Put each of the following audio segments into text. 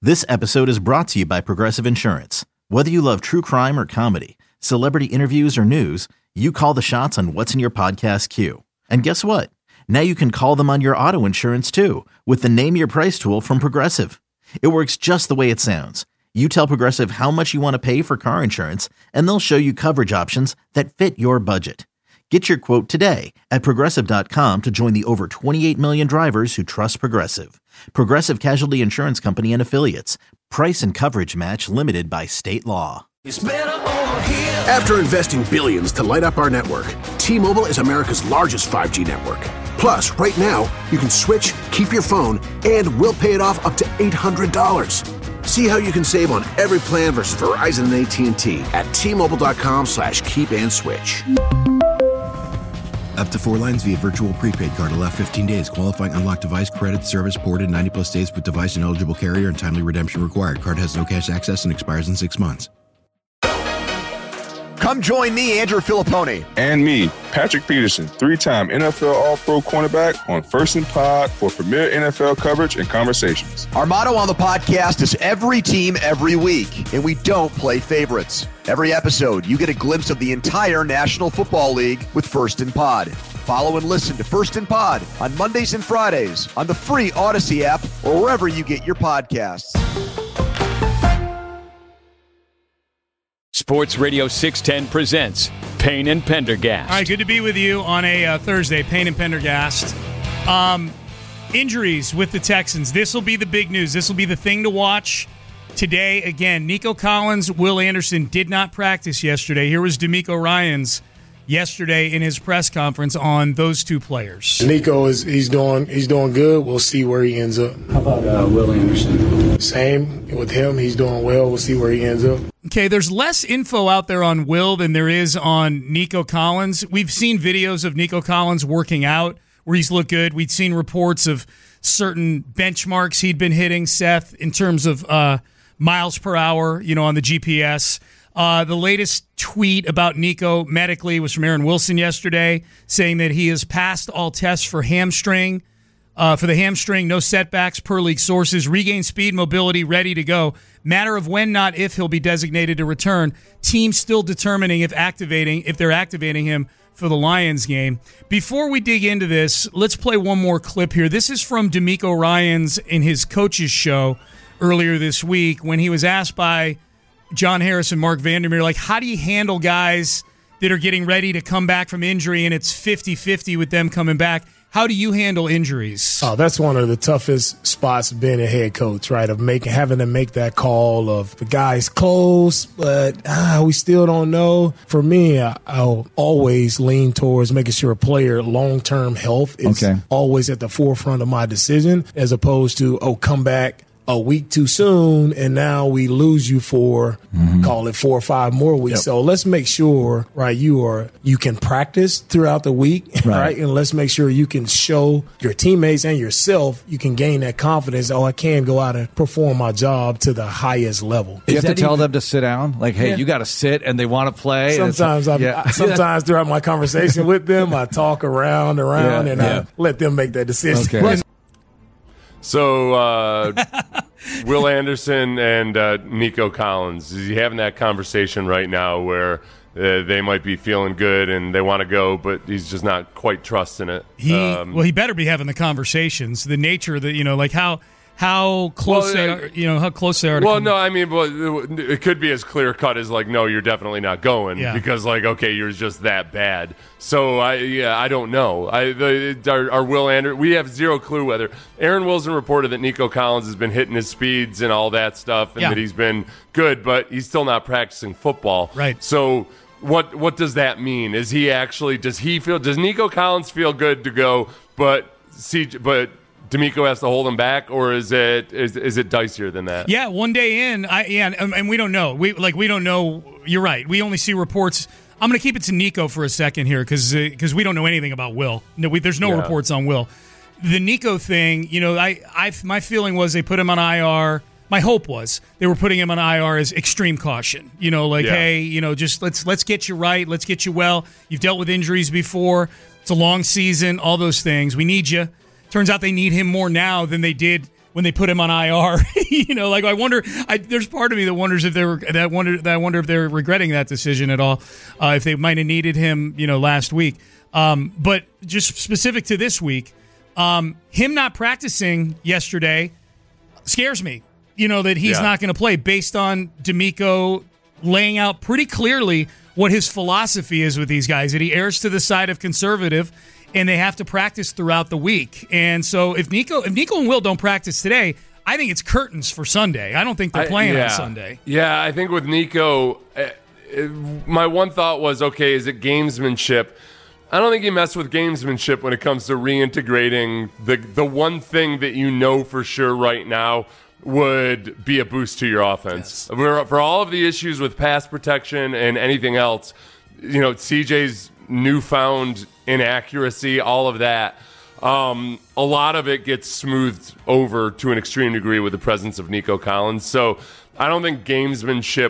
This episode is brought to you by Progressive Insurance. Whether you love true crime or comedy, celebrity interviews or news, you call the shots on what's in your podcast queue. And guess what? Now you can call them on your auto insurance too with the Name Your Price tool from Progressive. It works just the way it sounds. You tell Progressive how much you want to pay for car insurance, and they'll show you coverage options that fit your budget. Get your quote today at Progressive.com to join the over 28 million drivers who trust Progressive. Progressive Casualty Insurance Company and Affiliates. Price and coverage match limited by state law. After investing billions to light up our network, T-Mobile is America's largest 5G network. Plus, right now, you can switch, keep your phone, and we'll pay it off up to $800. See how you can save on every plan versus Verizon and AT&T at T-Mobile.com/keep-and-switch. Up to 4 lines via virtual prepaid card. Allow 15 days. Qualifying unlocked device credit service ported 90-plus days with device and eligible carrier and timely redemption required. Card has no cash access and expires in 6 months. Come join me, Andrew Filippone. And me, Patrick Peterson, 3-time NFL All-Pro cornerback on First and Pod for premier NFL coverage and conversations. Our motto on the podcast is every team, every week, and we don't play favorites. Every episode, you get a glimpse of the entire National Football League with First and Pod. Follow and listen to First and Pod on Mondays and Fridays on the free Odyssey app or wherever you get your podcasts. Sports Radio 610 presents Payne and Pendergast. All right, good to be with you on a Thursday, Payne and Pendergast. Injuries with the Texans. This will be the big news. This will be the thing to watch today. Again, Nico Collins, Will Anderson did not practice yesterday. Here was DeMeco Ryans yesterday in his press conference on those two players. Nico he's doing good. We'll see where he ends up. How about Will Anderson? Same with him. He's doing well. We'll see where he ends up. Okay, there's less info out there on Will than there is on Nico Collins. We've seen videos of Nico Collins working out where he's looked good. We'd seen reports of certain benchmarks he'd been hitting, Seth, in terms of miles per hour, on the GPS. The latest tweet about Nico medically was from Aaron Wilson yesterday, saying that he has passed all tests for hamstring. For the hamstring, no setbacks per league sources. Regain speed, mobility, ready to go. Matter of when, not if, he'll be designated to return. Team still determining if they're activating him for the Lions game. Before we dig into this, let's play one more clip here. This is from DeMeco Ryans in his coach's show earlier this week when he was asked by John Harris and Mark Vandermeer, how do you handle guys that are getting ready to come back from injury and it's 50-50 with them coming back? How do you handle injuries? Oh, that's one of the toughest spots being a head coach, right? Of having to make that call of the guy's close, but we still don't know. For me, I'll always lean towards making sure a player long-term health is always at the forefront of my decision, as opposed to, come back a week too soon, and now we lose you for, call it 4 or 5 more weeks. Yep. So let's make sure, right, you can practice throughout the week, right? And let's make sure you can show your teammates and yourself, you can gain that confidence, I can go out and perform my job to the highest level. You have to tell them to sit down? Hey, you got to sit, and they want to play? Sometimes throughout my conversation with them, I talk around, and I let them make that decision. Okay. So, Will Anderson and Nico Collins, is he having that conversation right now where they might be feeling good and they want to go, but he's just not quite trusting it? He better be having the conversations. The nature that, how close they are, how close they are to it could be as clear cut as no, you're definitely not going because you're just that bad. So I don't know. Our Will Anderson, we have zero clue whether Aaron Wilson reported that Nico Collins has been hitting his speeds and all that stuff, and that he's been good, but he's still not practicing football. Right. So what does that mean? Does Nico Collins feel good to go, but DeMeco has to hold him back, or is it dicier than that? Yeah, one day in, and we don't know. We don't know. You're right. We only see reports. I'm going to keep it to Nico for a second here because we don't know anything about Will. No, there's no reports on Will. The Nico thing, my feeling was they put him on IR. My hope was they were putting him on IR as extreme caution. Hey, just let's get you right. Let's get you well. You've dealt with injuries before. It's a long season. All those things. We need you. Turns out they need him more now than they did when they put him on IR. I wonder. There's part of me that wonders if I wonder if they're regretting that decision at all. If they might have needed him, last week. But just specific to this week, him not practicing yesterday scares me. That he's not going to play based on DeMeco laying out pretty clearly what his philosophy is with these guys. That he errs to the side of conservative. And they have to practice throughout the week. And so if Nico and Will don't practice today, I think it's curtains for Sunday. I don't think they're playing on Sunday. Yeah, I think with Nico, my one thought was, okay, is it gamesmanship? I don't think you mess with gamesmanship when it comes to reintegrating the one thing that you know for sure right now would be a boost to your offense. Yes. For all of the issues with pass protection and anything else, CJ's newfound inaccuracy, all of that, a lot of it gets smoothed over to an extreme degree with the presence of Nico Collins. So I don't think gamesmanship,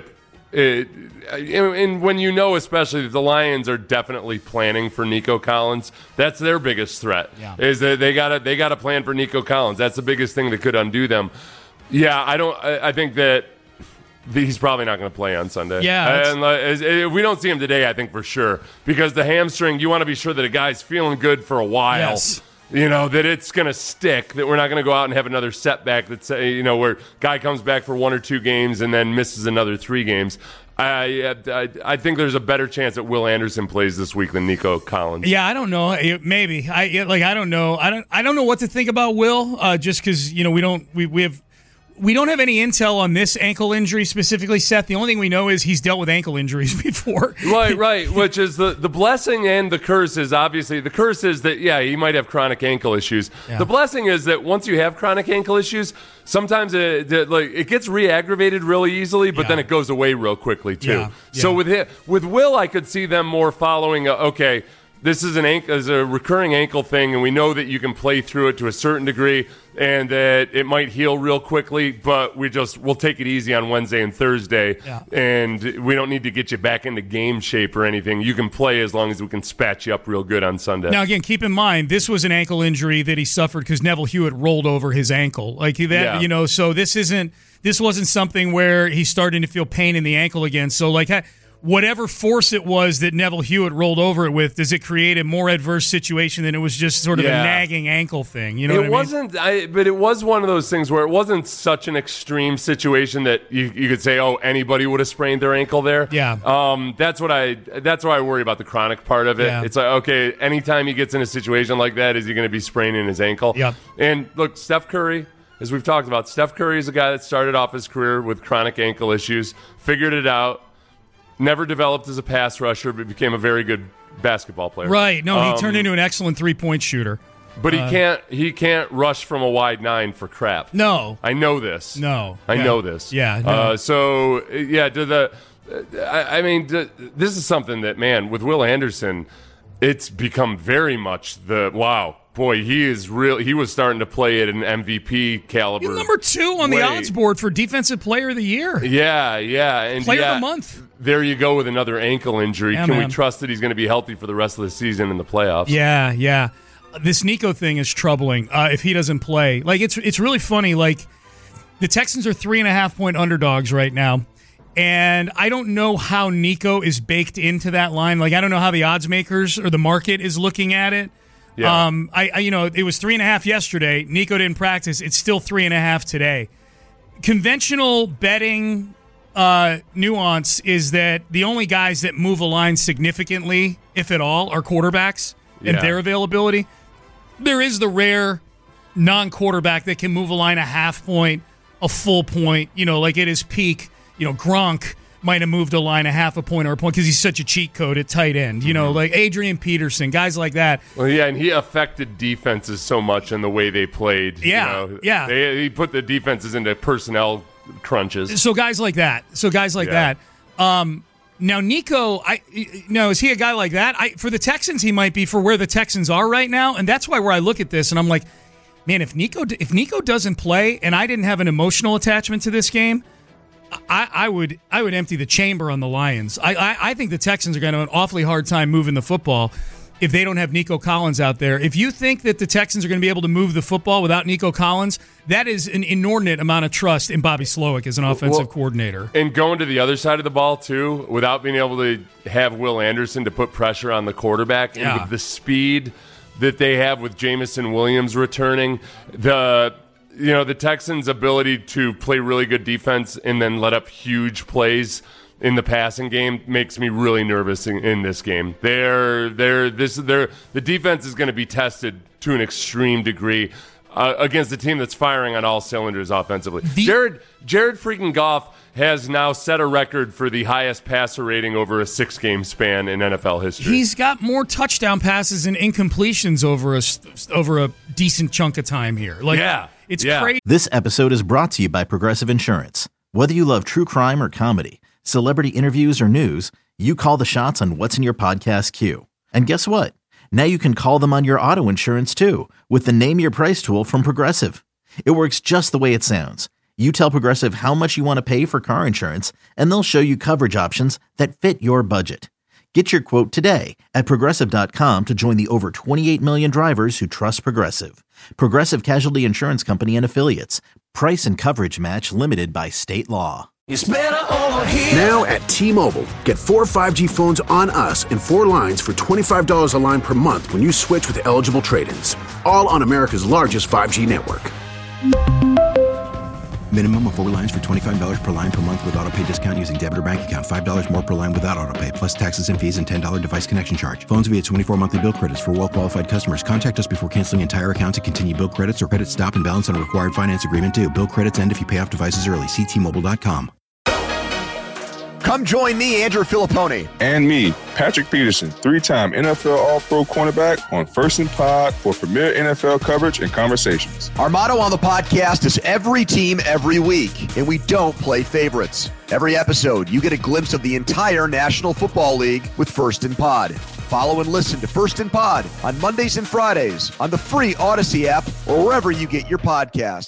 and when especially that the Lions are definitely planning for Nico Collins, that's their biggest threat. Yeah. Is that they got to plan for Nico Collins. That's the biggest thing that could undo them. Yeah, I think that he's probably not going to play on Sunday. Yeah. And if we don't see him today, I think for sure. Because the hamstring, you want to be sure that a guy's feeling good for a while. Yes. That it's going to stick, that we're not going to go out and have another setback that's, where guy comes back for 1 or 2 games and then misses another 3 games. I think there's a better chance that Will Anderson plays this week than Nico Collins. Yeah, I don't know. Maybe. I don't know. I don't know what to think about Will, just because, we don't have any intel on this ankle injury specifically, Seth. The only thing we know is he's dealt with ankle injuries before. Right, which is the blessing and the curse is obviously, the curse is that, he might have chronic ankle issues. Yeah. The blessing is that once you have chronic ankle issues, sometimes it gets re-aggravated really easily, but then it goes away real quickly too. Yeah. So with Will, I could see them more following, this is a recurring ankle thing, and we know that you can play through it to a certain degree, and that it might heal real quickly. But we'll take it easy on Wednesday and Thursday, and we don't need to get you back into game shape or anything. You can play as long as we can spatch you up real good on Sunday. Now, again, keep in mind this was an ankle injury that he suffered because Neville Hewitt rolled over his ankle, So this wasn't something where he's starting to feel pain in the ankle again. So whatever force it was that Neville Hewitt rolled over it with, does it create a more adverse situation than it was just sort of a nagging ankle thing? But it was one of those things where it wasn't such an extreme situation that you could say, anybody would have sprained their ankle there. Yeah. That's why I worry about the chronic part of it. Yeah. It's like, okay, anytime he gets in a situation like that, is he going to be spraining his ankle? Yeah. And look, Steph Curry, as we've talked about, Steph Curry is a guy that started off his career with chronic ankle issues, figured it out, never developed as a pass rusher, but became a very good basketball player. Right. No, he turned into an excellent three-point shooter. But he can't rush from a wide 9 for crap. No. I know this. No. I know this. Yeah. No. This is something that, man, with Will Anderson, it's become very much he is real. He was starting to play at an MVP caliber. He's number 2 on the odds board for Defensive Player of the Year. Yeah. And Player of the Month. There you go with another ankle injury. Yeah, Can we trust that he's going to be healthy for the rest of the season in the playoffs? Yeah. This Nico thing is troubling if he doesn't play. It's really funny. The Texans are 3.5-point underdogs right now. And I don't know how Nico is baked into that line. I don't know how the odds makers or the market is looking at it. Yeah. It was 3.5 yesterday. Nico didn't practice. It's still 3.5 today. Conventional betting nuance is that the only guys that move a line significantly, if at all, are quarterbacks and their availability. There is the rare non-quarterback that can move a line a half point, a full point, at his peak. Gronk might have moved a line a half a point or a point because he's such a cheat code at tight end. Like Adrian Peterson, guys like that. Well, yeah, and he affected defenses so much in the way they played. Yeah, he put the defenses into personnel crunches. So guys like that. Now Nico, is he a guy like that? For the Texans, he might be for where the Texans are right now, and that's where I look at this and I'm like, man, if Nico doesn't play, and I didn't have an emotional attachment to this game, I would empty the chamber on the Lions. I think the Texans are going to have an awfully hard time moving the football. if they don't have Nico Collins out there. If you think that the Texans are going to be able to move the football without Nico Collins, that is an inordinate amount of trust in Bobby Slowick as an offensive coordinator. And going to the other side of the ball, too, without being able to have Will Anderson to put pressure on the quarterback, and with the speed that they have with Jameson Williams returning, the Texans' ability to play really good defense and then let up huge plays in the passing game makes me really nervous in this game. The defense is going to be tested to an extreme degree against a team that's firing on all cylinders offensively. Jared freaking Goff has now set a record for the highest passer rating over a 6-game span in NFL history. He's got more touchdown passes and incompletions over a decent chunk of time here. It's crazy. This episode is brought to you by Progressive Insurance. Whether you love true crime or comedy, celebrity interviews or news, you call the shots on what's in your podcast queue. And guess what? Now you can call them on your auto insurance too with the Name Your Price tool from Progressive. It works just the way it sounds. You tell Progressive how much you want to pay for car insurance, and they'll show you coverage options that fit your budget. Get your quote today at Progressive.com to join the over 28 million drivers who trust Progressive. Progressive Casualty Insurance Company and Affiliates. Price and coverage match limited by state law. It's better over here. Now at T-Mobile, get 4 5G phones on us and 4 lines for $25 a line per month when you switch with eligible trade-ins. All on America's largest 5G network. Minimum of 4 lines for $25 per line per month with autopay discount using debit or bank account. $5 more per line without autopay, plus taxes and fees and $10 device connection charge. Phones via 24 monthly bill credits for well-qualified customers. Contact us before canceling entire account to continue bill credits or credit stop and balance on a required finance agreement due. Bill credits end if you pay off devices early. See T-Mobile.com. Come join me, Andrew Filippone. And me, Patrick Peterson, 3-time NFL All-Pro cornerback on First and Pod for premier NFL coverage and conversations. Our motto on the podcast is every team, every week, and we don't play favorites. Every episode, you get a glimpse of the entire National Football League with First and Pod. Follow and listen to First and Pod on Mondays and Fridays on the free Odyssey app or wherever you get your podcasts.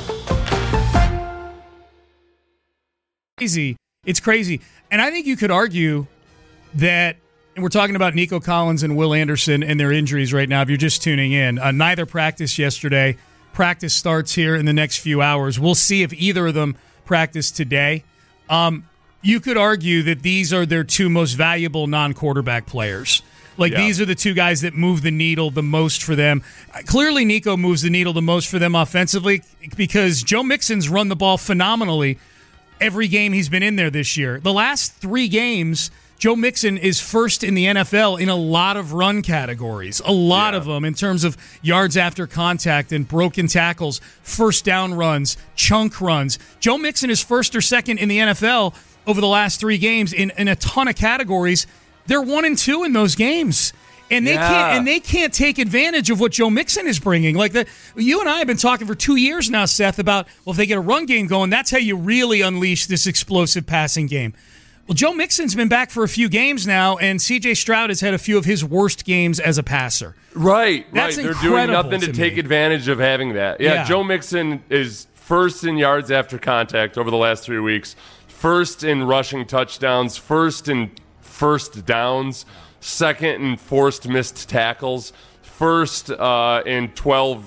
It's crazy. And I think you could argue that, and we're talking about Nico Collins and Will Anderson and their injuries right now, if you're just tuning in. Neither practiced yesterday. Practice starts here in the next few hours. We'll see if either of them practice today. You could argue that these are their 2 most valuable non-quarterback players. These are the 2 guys that move the needle the most for them. Clearly, Nico moves the needle the most for them offensively because Joe Mixon's run the ball phenomenally every game he's been in there this year. The last 3 games, Joe Mixon is first in the NFL in a lot of run categories, a lot of them in terms of yards after contact and broken tackles, first down runs, chunk runs. Joe Mixon is first or second in the NFL over the last 3 games in a ton of categories. They're 1 and 2 in those games. And they can't take advantage of what Joe Mixon is bringing. You and I have been talking for 2 years now, Seth, about, if they get a run game going, that's how you really unleash this explosive passing game. Well, Joe Mixon's been back for a few games now, and C.J. Stroud has had a few of his worst games as a passer. Right. That's They're doing nothing to take advantage of having that. Yeah, Joe Mixon is first in yards after contact over the last 3 weeks, first in rushing touchdowns, first in first downs, second in forced missed tackles, first in 12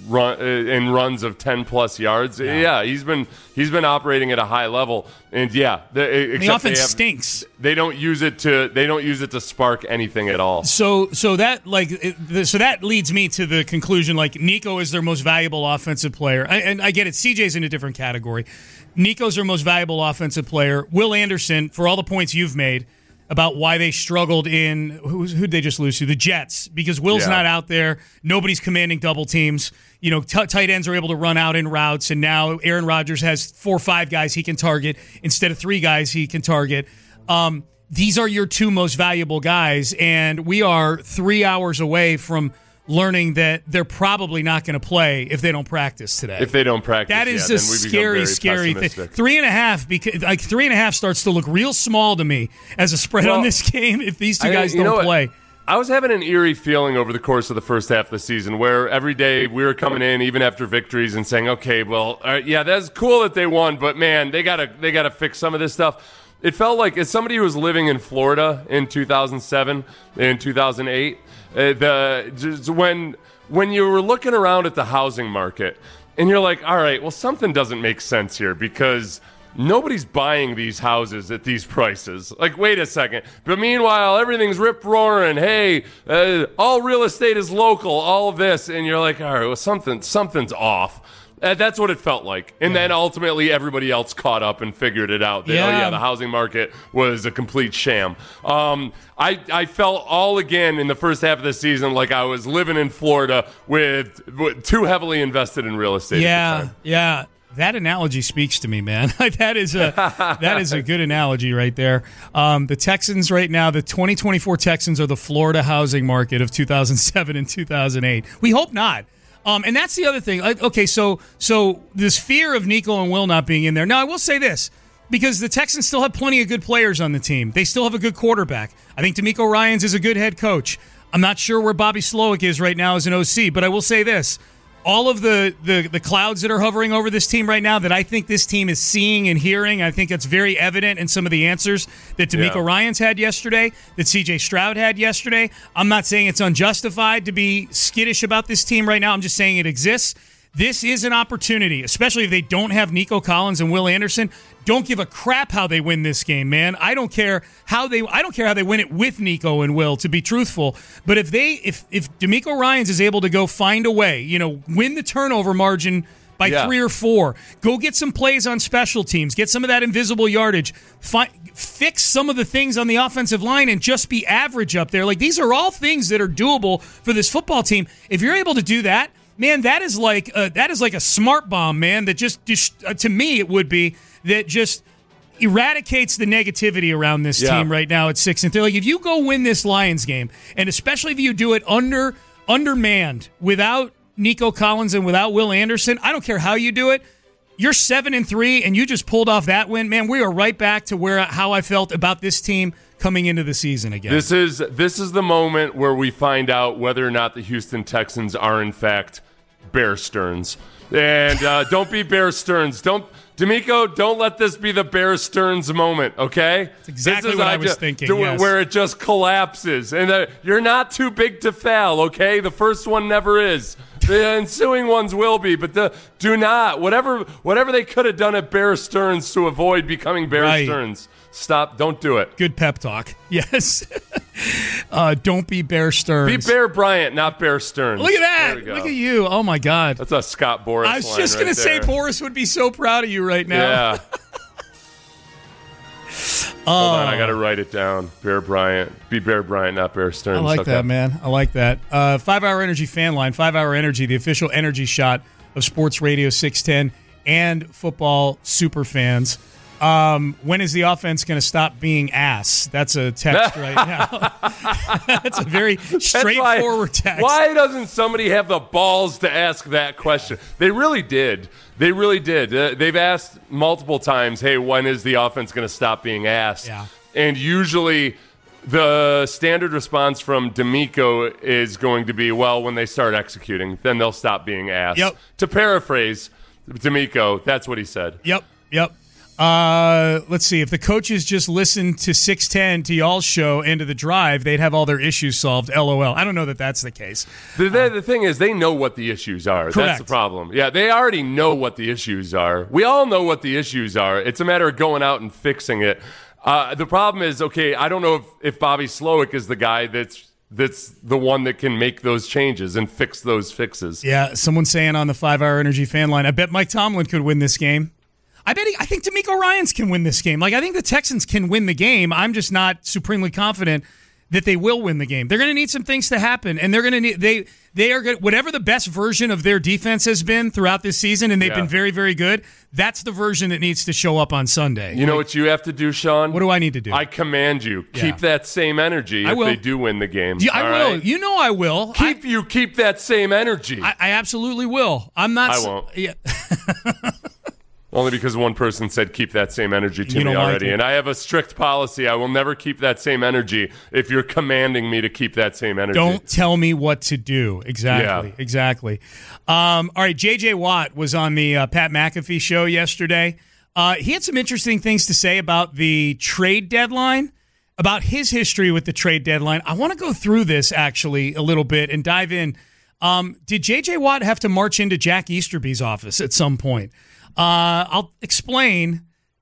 runs of 10+ yards. Yeah, he's been operating at a high level, and the offense stinks. They don't use it to spark anything at all. So that leads me to the conclusion. Nico is their most valuable offensive player, and I get it. CJ's in a different category. Nico's their most valuable offensive player. Will Anderson, for all the points you've made about why they struggled in who'd they just lose to? The Jets, because Will's not out there. Nobody's commanding double teams. Tight ends are able to run out in routes, and now Aaron Rodgers has 4 or 5 guys he can target instead of 3 guys he can target. These are your 2 most valuable guys, and we are 3 hours away from learning that they're probably not going to play if they don't practice today. If they don't practice, that is a scary thing. 3.5, because 3.5 starts to look real small to me as a spread on this game if these 2 guys don't play. I was having an eerie feeling over the course of the first half of the season where every day we were coming in, even after victories, and saying, okay, well, that's cool that they won, but man, they gotta fix some of this stuff. It felt like, as somebody who was living in Florida in 2007 and 2008, when you were looking around at the housing market and you're like, all right, well, something doesn't make sense here because nobody's buying these houses at these prices. Like, wait a second. But meanwhile, everything's rip-roaring. Hey, all real estate is local, all of this. And you're like, all right, well, something's off. That's what it felt like. And then ultimately everybody else caught up and figured it out. That, the housing market was a complete sham. I felt all again in the first half of the season like I was living in Florida with too heavily invested in real estate at the time. Yeah. That analogy speaks to me, man. that is a good analogy right there. The Texans right now, the 2024 Texans are the Florida housing market of 2007 and 2008. We hope not. And that's the other thing. Okay, so this fear of Nico and Will not being in there. Now, I will say this, because the Texans still have plenty of good players on the team. They still have a good quarterback. I think DeMeco Ryans is a good head coach. I'm not sure where Bobby Slowick is right now as an OC, but I will say this. All of the clouds that are hovering over this team right now that I think this team is seeing and hearing, I think that's very evident in some of the answers that DeMeco Ryans had yesterday, that C.J. Stroud had yesterday. I'm not saying it's unjustified to be skittish about this team right now. I'm just saying it exists. This is an opportunity, especially if they don't have Nico Collins and Will Anderson. Don't give a crap how they win this game, man. I don't care how they win it with Nico and Will, to be truthful. But if DeMeco Ryans is able to go find a way, win the turnover margin by 3 or 4, go get some plays on special teams, get some of that invisible yardage, fix some of the things on the offensive line, and just be average up there. Like, these are all things that are doable for this football team. If you're able to do that, man, that is like a smart bomb, man. That just to me, it would be that just eradicates the negativity around this team right now at 6-3. Like, if you go win this Lions game, and especially if you do it undermanned without Nico Collins and without Will Anderson, I don't care how you do it. You're 7-3, and you just pulled off that win, man. We are right back to how I felt about this team coming into the season again. This is the moment where we find out whether or not the Houston Texans are in fact Bear Stearns. And don't be Bear Stearns. DeMeco, don't let this be the Bear Stearns moment, okay? That's exactly what I was thinking, yes. Where it just collapses. And you're not too big to fail, okay? The first one never is. The ensuing ones will be, but do not. Whatever they could have done at Bear Stearns to avoid becoming Bear Stearns. Stop. Don't do it. Good pep talk. Yes. Don't be Bear Stearns. Be Bear Bryant, not Bear Stearns. Look at that. Look at you. Oh, my God. That's a Scott Boras line. I was just going to say Boras would be so proud of you right now. Yeah. Hold on. I got to write it down. Bear Bryant. Be Bear Bryant, not Bear Stearns. I like that, man. I like that. 5-Hour Energy fan line. 5-Hour Energy, the official energy shot of Sports Radio 610 and football super fans. When is the offense going to stop being ass? That's a text right now. That's a very straightforward text. Why doesn't somebody have the balls to ask that question? They really did. They've asked multiple times, hey, when is the offense going to stop being ass? Yeah. And usually the standard response from DeMeco is going to be, well, when they start executing, then they'll stop being ass. Yep. To paraphrase DeMeco, that's what he said. Yep. Let's see. If the coaches just listened to 610 to y'all's show and to The Drive, they'd have all their issues solved. LOL. I don't know that that's the case. The thing is, they know what the issues are. Correct. That's the problem. Yeah, they already know what the issues are. We all know what the issues are. It's a matter of going out and fixing it. The problem is, okay, I don't know if Bobby Slowick is the guy that's the one that can make those changes and fix those fixes. Yeah, someone saying on the 5-Hour Energy fan line, I bet Mike Tomlin could win this game. I think DeMeco Ryans can win this game. Like, I think the Texans can win the game. I'm just not supremely confident that they will win the game. They're going to need some things to happen, and they're going to need they are good. Whatever the best version of their defense has been throughout this season, and they've been very, very good. That's the version that needs to show up on Sunday. You know what you have to do, Sean? What do I need to do? I command you, keep that same energy if they do win the game. Yeah, I will. Right? You know I will. Keep that same energy. I absolutely will. I'm not. I won't. Yeah. Only because one person said keep that same energy to me already. And I have a strict policy. I will never keep that same energy if you're commanding me to keep that same energy. Don't tell me what to do. Exactly. All right, J.J. Watt was on the Pat McAfee show yesterday. He had some interesting things to say about the trade deadline, about his history with the trade deadline. I want to go through this actually a little bit and dive in. Did J.J. Watt have to march into Jack Easterby's office at some point? I'll explain.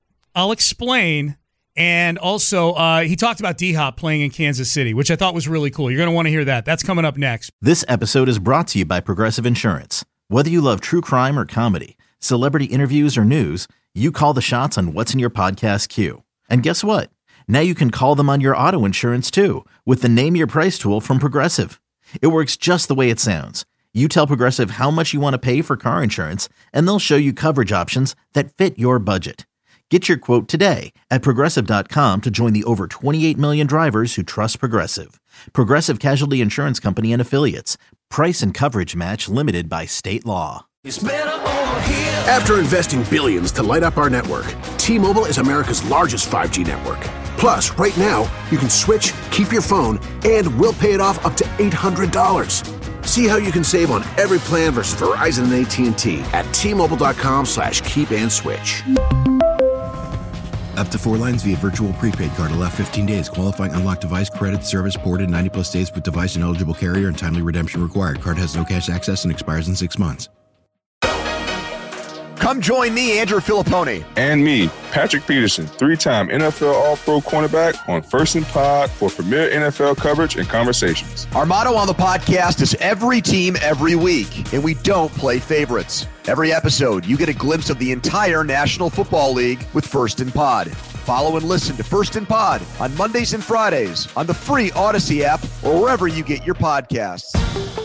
And also, he talked about D-Hop playing in Kansas City, which I thought was really cool. You're going to want to hear that. That's coming up next. This episode is brought to you by Progressive Insurance. Whether you love true crime or comedy, celebrity interviews or news, you call the shots on what's in your podcast queue. And guess what? Now you can call them on your auto insurance too with the Name Your Price tool from Progressive. It works just the way it sounds. You tell Progressive how much you want to pay for car insurance, and they'll show you coverage options that fit your budget. Get your quote today at Progressive.com to join the over 28 million drivers who trust Progressive. Progressive Casualty Insurance Company and Affiliates. Price and coverage match limited by state law. After investing billions to light up our network, T-Mobile is America's largest 5G network. Plus, right now, you can switch, keep your phone, and we'll pay it off up to $800. See how you can save on every plan versus Verizon and AT&T at T-Mobile.com/keep-and-switch. Up to 4 lines via virtual prepaid card. Allow 15 days. Qualifying unlocked device credit service ported 90-plus days with device and eligible carrier and timely redemption required. Card has no cash access and expires in 6 months. Come join me, Andrew Filippone. And me, Patrick Peterson, 3-time NFL All-Pro cornerback on First and Pod for premier NFL coverage and conversations. Our motto on the podcast is every team, every week, and we don't play favorites. Every episode, you get a glimpse of the entire National Football League with First and Pod. Follow and listen to First and Pod on Mondays and Fridays on the free Odyssey app or wherever you get your podcasts.